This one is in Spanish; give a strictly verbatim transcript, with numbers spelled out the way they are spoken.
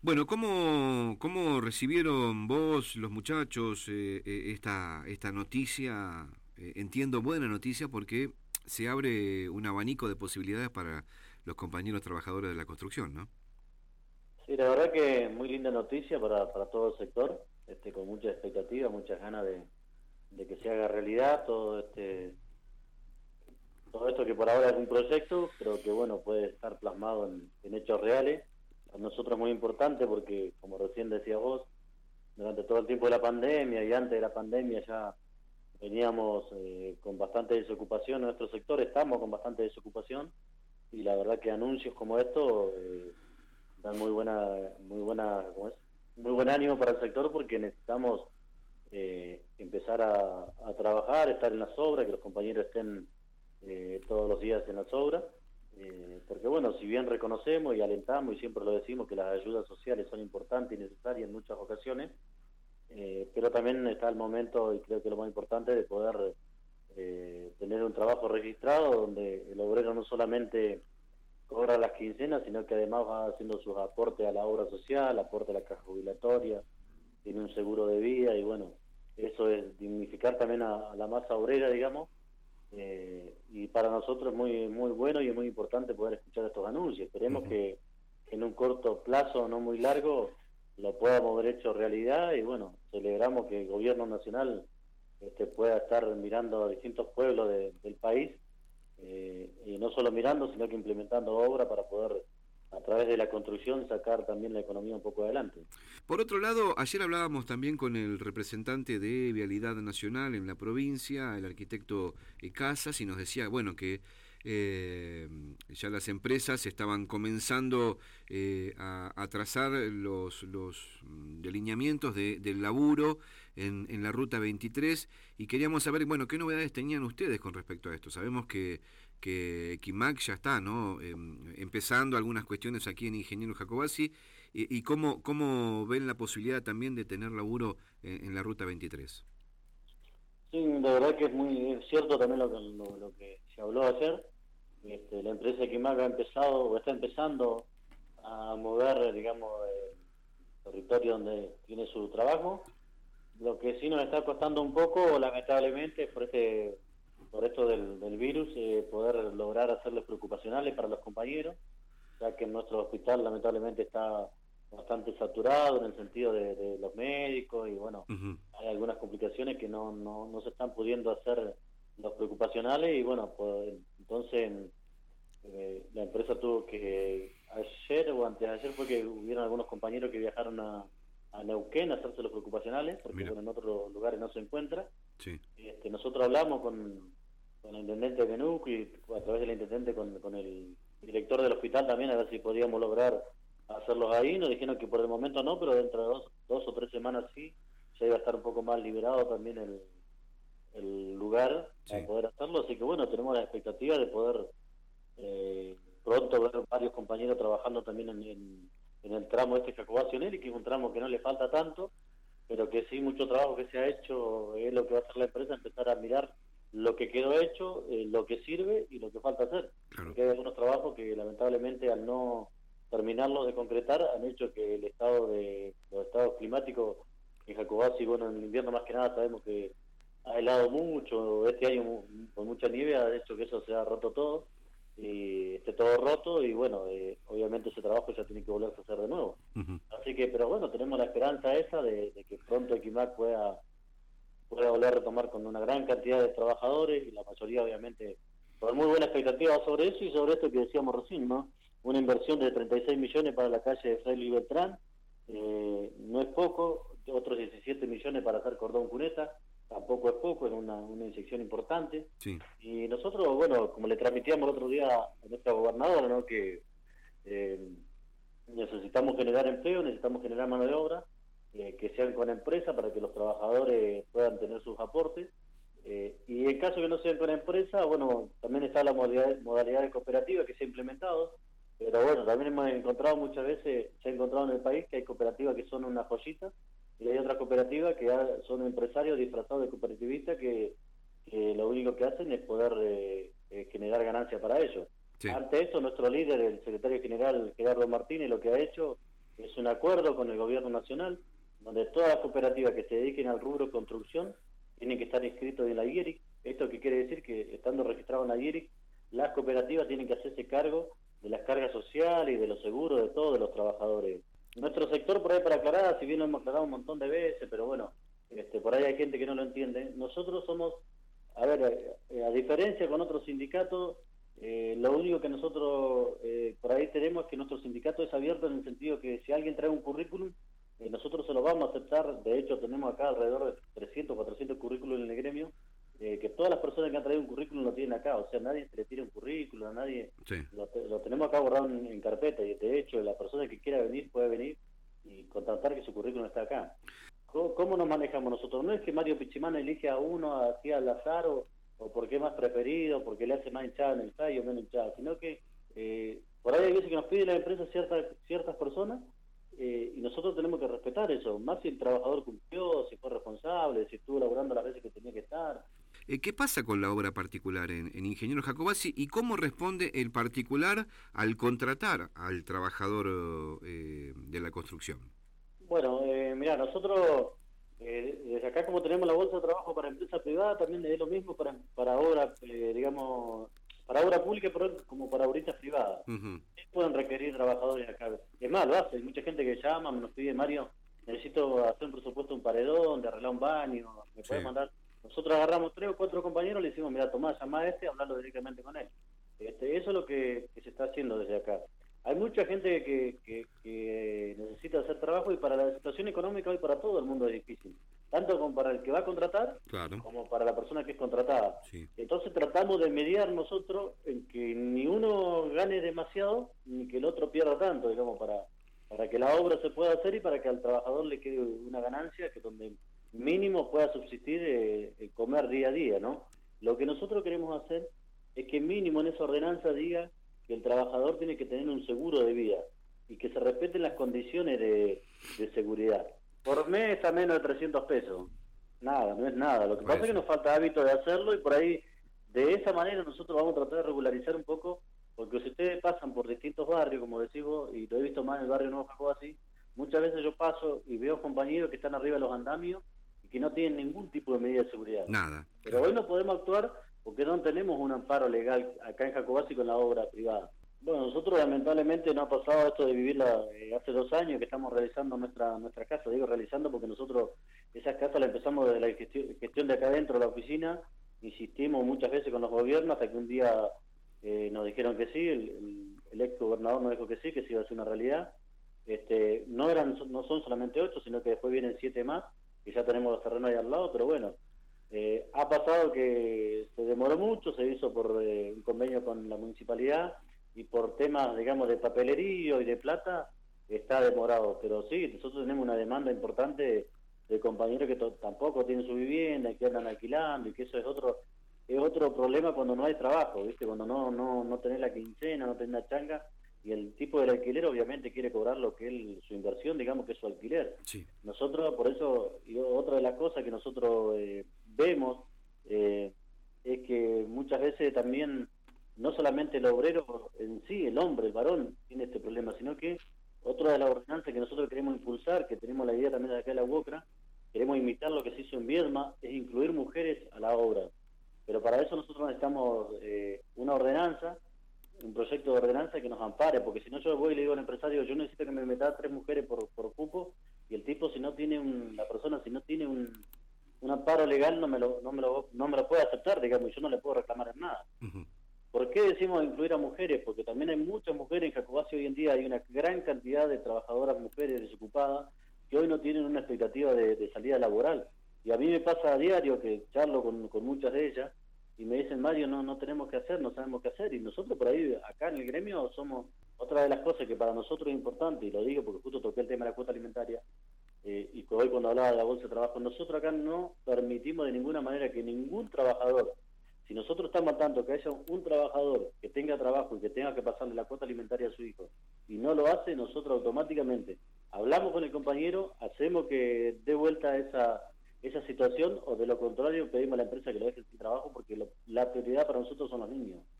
Bueno, ¿cómo, cómo recibieron vos, los muchachos, eh, eh, esta, esta noticia? Eh, entiendo, buena noticia, porque se abre un abanico de posibilidades para los compañeros trabajadores de la construcción, ¿no? Sí, la verdad que muy linda noticia para, para todo el sector, este, con mucha expectativa, muchas ganas de, de que se haga realidad todo este, todo esto que por ahora es un proyecto, pero que bueno, puede estar plasmado en, en hechos reales. Para nosotros es muy importante porque, como recién decías vos, durante todo el tiempo de la pandemia y antes de la pandemia ya veníamos eh, con bastante desocupación en nuestro sector, estamos con bastante desocupación, y la verdad que anuncios como estos eh, dan muy buena, muy buena, ¿cómo es? Muy buen ánimo para el sector porque necesitamos eh, empezar a, a trabajar, estar en las obras, que los compañeros estén eh, todos los días en las obras, eh, porque bueno, si bien reconocemos y alentamos y siempre lo decimos que las ayudas sociales son importantes y necesarias en muchas ocasiones, eh, pero también está el momento, y creo que lo más importante, de poder eh, tener un trabajo registrado donde el obrero no solamente cobra las quincenas, sino que además va haciendo sus aportes a la obra social, aporte a la caja jubilatoria, tiene un seguro de vida, y bueno, eso es dignificar también a, a la masa obrera, digamos, eh, y para nosotros es muy, muy bueno y es muy importante poder escuchar estos anuncios. Esperemos Ujú. que, que en un corto plazo, no muy largo, lo podamos ver hecho realidad, y bueno, celebramos que el gobierno nacional este, pueda estar mirando a distintos pueblos de, del país, eh, y no solo mirando, sino que implementando obra para poder, a través de la construcción, sacar también la economía un poco adelante. Por otro lado, ayer hablábamos también con el representante de Vialidad Nacional en la provincia, el arquitecto eh, Casas, y nos decía, bueno, que eh, ya las empresas estaban comenzando eh, a, a trazar los, los delineamientos de, del laburo en, en la Ruta veintitrés, y queríamos saber, bueno, qué novedades tenían ustedes con respecto a esto. Sabemos que, que Quimac ya está, ¿no? Eh, empezando algunas cuestiones aquí en Ingeniero Jacobasi, y, y cómo, cómo ven la posibilidad también de tener laburo en, en la Ruta veintitrés. Sí, de verdad que es muy es cierto también lo que, lo, lo que se habló ayer. Este, la empresa Quimac ha empezado, o está empezando a mover, digamos, el territorio donde tiene su trabajo. Lo que sí nos está costando un poco, lamentablemente, por este por esto del, del virus, eh, poder lograr hacerlos preocupacionales para los compañeros, ya que nuestro hospital lamentablemente está bastante saturado en el sentido de, de los médicos, y bueno, Uh-huh. hay algunas complicaciones que no, no, no se están pudiendo hacer los preocupacionales, y bueno, pues entonces eh, la empresa tuvo que, ayer o antes de ayer fue que hubieron algunos compañeros que viajaron a, a Neuquén a hacerse los preocupacionales, porque Mira, bueno, en otros lugares no se encuentra. sí. Este, nosotros hablamos con, con el intendente de Nuc, y a través del intendente con, con el director del hospital también, a ver si podíamos lograr hacerlos ahí. Nos dijeron que por el momento no, pero dentro de dos, dos o tres semanas sí, ya iba a estar un poco más liberado también el, el lugar para Sí. poder hacerlo. Así que bueno, tenemos la expectativa de poder eh, pronto ver varios compañeros trabajando también en, en, en el tramo este Jacobaccioneri, que es un tramo que no le falta tanto, pero que sí, mucho trabajo que se ha hecho, es lo que va a hacer la empresa, empezar a mirar lo que quedó hecho, eh, lo que sirve y lo que falta hacer. Claro. Porque hay algunos trabajos que lamentablemente, al no terminarlos de concretar, han hecho que el estado de los estados climáticos en Jacobasi, bueno, en el invierno más que nada sabemos que ha helado mucho, este año mu- con mucha nieve ha hecho que eso se ha roto todo, y esté todo roto, y bueno, eh, obviamente ese trabajo ya tiene que volverse a hacer de nuevo. Uh-huh. Así que, pero bueno, tenemos la esperanza esa de, de que pronto Equimac pueda, pueda volver a retomar con una gran cantidad de trabajadores, y la mayoría obviamente con muy buena expectativa sobre eso, y sobre esto que decíamos recién, ¿no? Una inversión de treinta y seis millones para la calle de Fraile y Beltrán, eh, no es poco, otros diecisiete millones para hacer cordón cuneta, tampoco es poco, es una, una inyección importante. Sí. Y nosotros, bueno, como le transmitíamos el otro día a nuestra gobernadora, ¿no? Que eh, necesitamos generar empleo, necesitamos generar mano de obra, eh, que sean con empresa para que los trabajadores puedan tener sus aportes. Eh, y en caso que no sean con empresa, bueno, también está la modalidad, modalidad de cooperativa que se ha implementado, pero bueno, también hemos encontrado muchas veces, se ha encontrado en el país que hay cooperativas que son una joyita, y hay otras cooperativas que son empresarios disfrazados de cooperativistas que, que lo único que hacen es poder eh, eh, generar ganancias para ellos. Sí. Ante eso, nuestro líder, el secretario general Gerardo Martínez, lo que ha hecho es un acuerdo con el gobierno nacional, donde todas las cooperativas que se dediquen al rubro construcción tienen que estar inscritos en la I E R I C. Esto que quiere decir que, estando registrados en la I E R I C, las cooperativas tienen que hacerse cargo de las cargas sociales y de los seguros de todos los trabajadores. Nuestro sector, por ahí para aclarar, si bien lo hemos aclarado un montón de veces, pero bueno, este, por ahí hay gente que no lo entiende, nosotros somos, a ver, a, a diferencia con otros sindicatos, eh, lo único que nosotros eh, por ahí tenemos es que nuestro sindicato es abierto en el sentido que si alguien trae un currículum, eh, nosotros se lo vamos a aceptar. De hecho, tenemos acá alrededor de trescientos, cuatrocientos currículos en el gremio, eh, que todas las personas que han traído un currículum lo tienen acá, o sea, nadie se le tira un currículum, a nadie, Sí. lo, lo tenemos acá guardado en, en carpeta, y de hecho la persona que quiera venir puede venir y contratar que su currículum está acá. ¿Cómo, cómo nos manejamos nosotros? No es que Mario Pichimana elige a uno así al azar, o, o porque es más preferido, porque le hace más hinchada en el estadio o menos hinchada, sino que eh, por ahí hay veces que nos pide la empresa ciertas ciertas personas, eh, y nosotros tenemos que respetar eso, más si el trabajador cumplió, si fue responsable, si estuvo laburando las veces que tenía que estar. Eh, ¿Qué pasa con la obra particular en, en Ingeniero Jacobacci y cómo responde el particular al contratar al trabajador eh, de la construcción? Bueno, eh, mira, nosotros eh, desde acá, como tenemos la bolsa de trabajo para empresa privada, también es lo mismo para para obra, eh, digamos, para obra pública, pero como para obristas privadas. Uh-huh. Sí pueden requerir trabajadores acá. Es más, lo hace. Hay mucha gente que llama, me nos pide, Mario, necesito hacer un presupuesto, un paredón, de arreglar un baño, me puede Sí. mandar. Nosotros agarramos tres o cuatro compañeros, le decimos, mira, tomá, llama a este, hablarlo directamente con él. Este, eso es lo que, que se está haciendo desde acá. Hay mucha gente que, que, que necesita hacer trabajo, y para la situación económica hoy para todo el mundo es difícil, tanto como para el que va a contratar, Claro. como para la persona que es contratada. Sí. Entonces tratamos de mediar nosotros en que ni uno gane demasiado ni que el otro pierda tanto, digamos, para para que la obra se pueda hacer y para que al trabajador le quede una ganancia que donde mínimo pueda subsistir, eh, el comer día a día, ¿no? Lo que nosotros queremos hacer es que mínimo en esa ordenanza diga que el trabajador tiene que tener un seguro de vida y que se respeten las condiciones de, de seguridad. Por mes está menos de trescientos pesos. Nada, no es nada. Lo que pasa es que nos falta hábito de hacerlo, y por ahí, de esa manera, nosotros vamos a tratar de regularizar un poco, porque si ustedes pasan por distintos barrios, como decís vos, y lo he visto más en el barrio Nuevo Jacobacci, muchas veces yo paso y veo compañeros que están arriba de los andamios y que no tienen ningún tipo de medida de seguridad. Nada. Pero hoy no podemos actuar porque no tenemos un amparo legal acá en Jacobacci con la obra privada. Bueno, nosotros lamentablemente nos ha pasado esto de vivirla eh, hace dos años que estamos realizando nuestra nuestra casa. Digo realizando porque nosotros esas casas las empezamos desde la gestión, gestión de acá dentro de la oficina, insistimos muchas veces con los gobiernos hasta que un día eh, nos dijeron que sí, el, el, el ex gobernador nos dijo que sí, que sí iba a ser una realidad. Este, no eran no son solamente ocho, sino que después vienen siete más, que ya tenemos los terrenos ahí al lado, pero bueno, eh, ha pasado que se demoró mucho, se hizo por eh, un convenio con la municipalidad, y por temas, digamos, de papelerío y de plata, está demorado. Pero sí, nosotros tenemos una demanda importante de compañeros que tampoco tienen su vivienda y que andan alquilando, y que eso es otro es otro problema cuando no hay trabajo, ¿viste? Cuando no no no tenés la quincena, no tenés la changa, y el tipo del alquiler obviamente quiere cobrar lo que es su inversión, digamos, que es su alquiler. Sí. Nosotros, por eso, y otra de las cosas que nosotros eh, vemos eh, es que muchas veces también no solamente el obrero en sí, el hombre, el varón, tiene este problema, sino que otra de las ordenanzas que nosotros queremos impulsar, que tenemos la idea también de acá de la UOCRA, queremos imitar lo que se hizo en Viedma, es incluir mujeres a la obra. Pero para eso nosotros necesitamos eh, una ordenanza, un proyecto de ordenanza que nos ampare, porque si no yo voy y le digo al empresario, yo necesito que me meta tres mujeres por, por cupo, y el tipo, si no tiene un, la persona, si no tiene un, un amparo legal, no me lo, no me lo, no me lo puede aceptar, digamos, y yo no le puedo reclamar en nada. Uh-huh. ¿Por qué decimos incluir a mujeres? Porque también hay muchas mujeres en Jacobacci hoy en día, hay una gran cantidad de trabajadoras mujeres desocupadas que hoy no tienen una expectativa de, de salida laboral. Y a mí me pasa a diario que charlo con, con muchas de ellas y me dicen, Mario, no no tenemos que hacer, no sabemos qué hacer. Y nosotros por ahí, acá en el gremio, somos otra de las cosas que para nosotros es importante, y lo digo porque justo toqué el tema de la cuota alimentaria, eh, y que hoy cuando hablaba de la bolsa de trabajo, nosotros acá no permitimos de ninguna manera que ningún trabajador, si nosotros estamos tanto que haya un trabajador que tenga trabajo y que tenga que pasarle la cuota alimentaria a su hijo y no lo hace, nosotros automáticamente hablamos con el compañero, hacemos que dé vuelta esa esa situación, o de lo contrario pedimos a la empresa que lo deje sin trabajo, porque lo, la prioridad para nosotros son los niños.